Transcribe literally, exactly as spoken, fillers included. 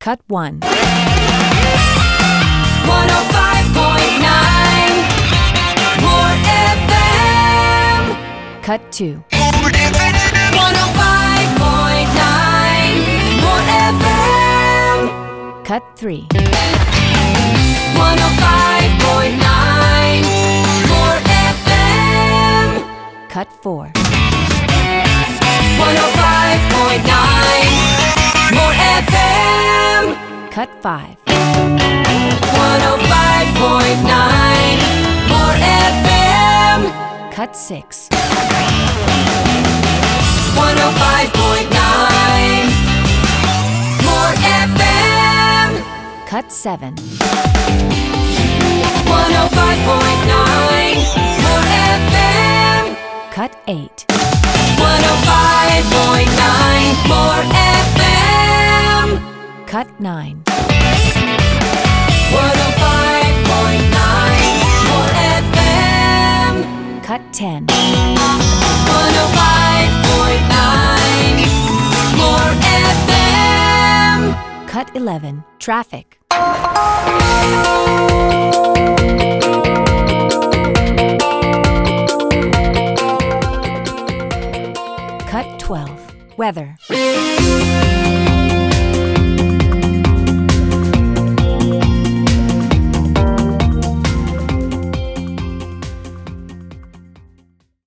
Cut one. one oh five point nine More F M. Cut two. one oh five point nine More F M. Cut three. one oh five point nine More F M. Cut four. one oh five point nine More F M. Cut five. one oh five point nine More F M. Cut six. one oh five point nine More F M. Cut seven. one oh five point nine More F M. Cut eight. one oh five point nine More F M. Cut nine. one oh five point nine More F M. Cut ten. one oh five point nine More F M. Cut eleven. Traffic.